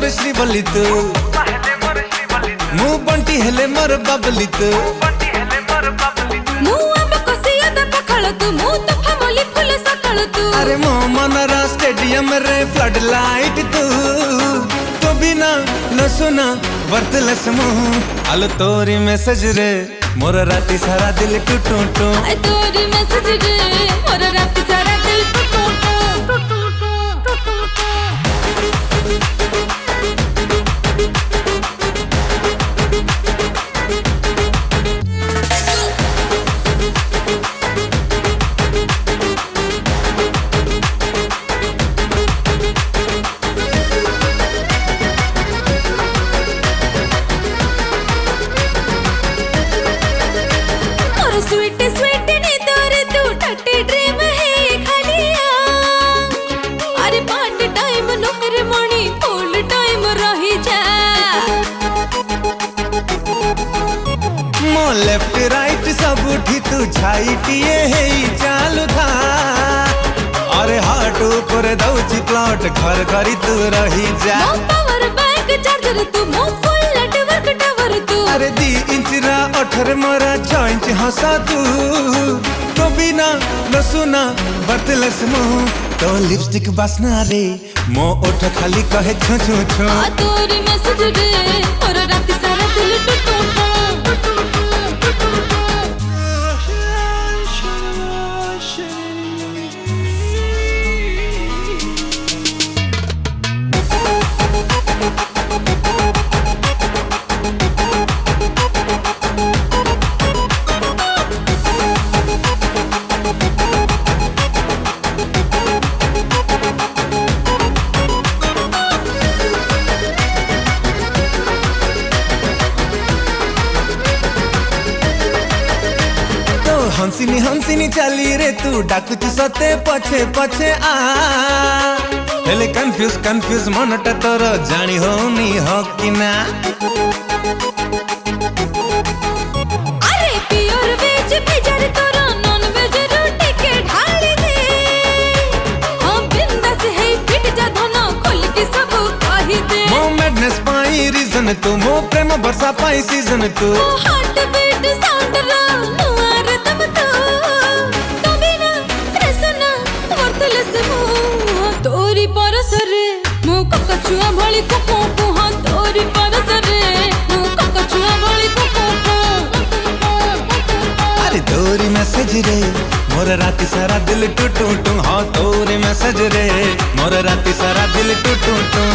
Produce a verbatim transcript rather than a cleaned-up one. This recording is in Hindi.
मोर श्रीवल्ली तू मु बंटी हेले मोर बबली तू मु अब कसिया द पखळ तू मु तो फमली फुल सकळ तू अरे मो मनरा स्टेडियम रे फ्लड लाइट तू तो बिना न सुना वर्तलस मुंह आलो तोरी मैसेज रे मोर राती सारा दिल टू टू टू आय तोरी मैसेज रे मोर राती सारा दिल टू टू टू टू टू टू स्वीट स्वीट नी तोरे तू टट्टी ड्रीम है खालिया अरे पार्ट टाइम नो मेरे मणि फुल टाइम रही जा मो लेफ्ट राइट सब उठी तू छाईटिए है चालू था अरे हार्ट ऊपर दउची प्लॉट घर करी तू रही जा मो पावर बैंक चार्जर तू मो फुल नेटवर्क टावर तू अरे दी इंच रा अठर मोरा छह इंच हंसा तू तो बिना न सुना वर्तलस मुंह तो लिपस्टिक बसना रे मो ओठ खाली कहे छो छो छो आ तोरी मैसेज रे और रात सारा दिल टू टू टू हंसिनी हंसिनी चली रे तू डाकुच सते पछे पछे आ हेले कंफ्यूज कंफ्यूज मनटा तोर जानी होनी हो कि ना अरे प्योर वेज भेजर तोर नॉन वेज रोटी के ढाली दे हम बिंदास है फिट जा धन खोल के सब कही दे मो मैडनेस पाई रीजन तू मो प्रेम बरसा पाई सीजन तू ओ हार्ट बीट साउंड रा नुआर तब तो तो बिना रेसना वर्तलस मु तोरी परसरे मु ककचुआ भली कुकु कुहा तोरी परसरे मु ककचुआ भली कुकु अरे तोरी मैसेज रे मोर राती सारा दिल टू टू टू हाँ तोरी मैसेज रे मोर राती सारा दिल टू टू टू